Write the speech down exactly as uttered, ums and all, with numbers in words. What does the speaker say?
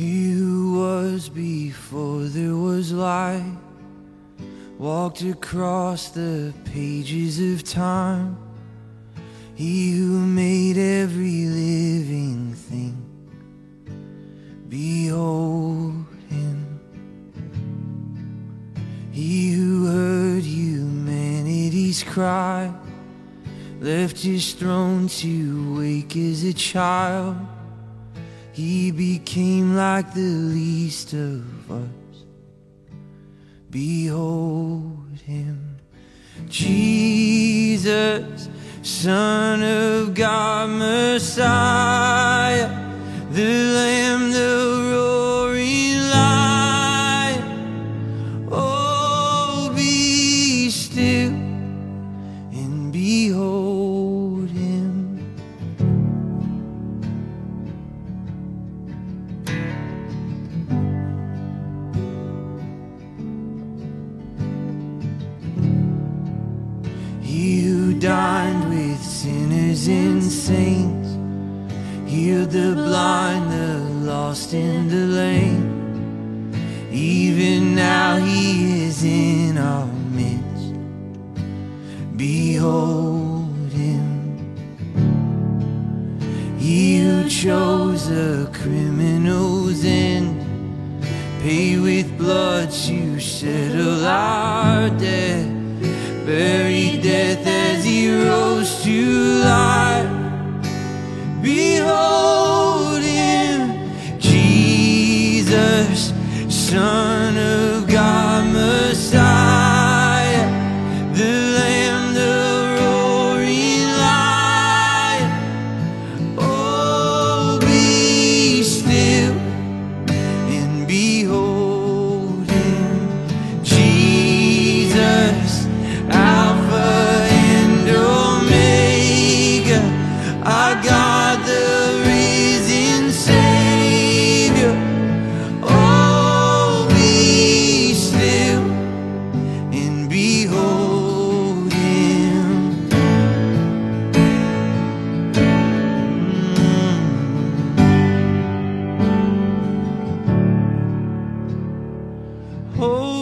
He who was before there was light walked across the pages of time. He who made every living thing, behold him. He who heard humanity's cry, left his throne to wake as a child. He became like the least of us, behold him. Jesus, Son of God, Messiah, the Lamb, the roaring Lion. Oh, be still and behold him. He who dined with sinners and saints, healed the blind, the lost, and the lame. Even now he is in our midst, behold him. He who chose a criminal's end, paid with blood to settle our debt, buried death as he rose to life. Behold him, Jesus, Son of God, Messiah, the Lamb, the roaring Lion. Oh, be still and behold him, Jesus, Alpha and Omega, our God, the risen Savior. Oh, be still and behold him. Mm. Oh,